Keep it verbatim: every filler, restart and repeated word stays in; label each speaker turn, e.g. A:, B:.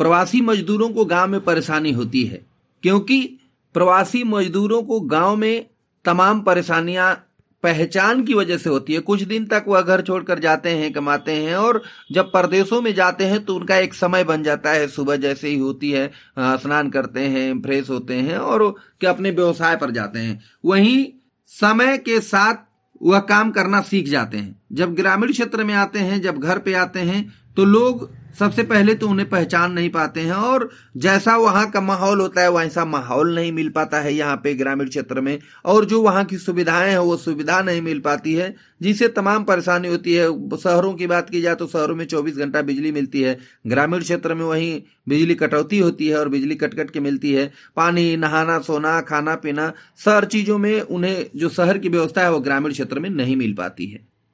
A: प्रवासी मजदूरों को गांव में परेशानी होती है, क्योंकि प्रवासी मजदूरों को गांव में तमाम परेशानियां पहचान की वजह से होती है। कुछ दिन तक वह घर छोड़कर जाते हैं, कमाते हैं, और जब परदेशों में जाते हैं तो उनका एक समय बन जाता है। सुबह जैसे ही होती है स्नान करते हैं, फ्रेश होते हैं और के अपने व्यवसाय पर जाते हैं। वहीं समय के साथ वह काम करना सीख जाते हैं। जब ग्रामीण क्षेत्र में आते हैं, जब घर पे आते हैं, तो लोग सबसे पहले तो उन्हें पहचान नहीं पाते हैं, और जैसा वहां का माहौल होता है वैसा माहौल नहीं मिल पाता है यहाँ पे ग्रामीण क्षेत्र में, और जो वहां की सुविधाएं हैं वो सुविधा नहीं मिल पाती है, जिससे तमाम परेशानी होती है। शहरों की बात की जाए तो शहरों में चौबीस घंटा बिजली मिलती है, ग्रामीण क्षेत्र में वहीं बिजली कटौती होती है और बिजली कट कट के मिलती है। पानी, नहाना, सोना, खाना पीना, हर चीजों में उन्हें जो शहर की व्यवस्था है वो ग्रामीण क्षेत्र में नहीं मिल पाती है।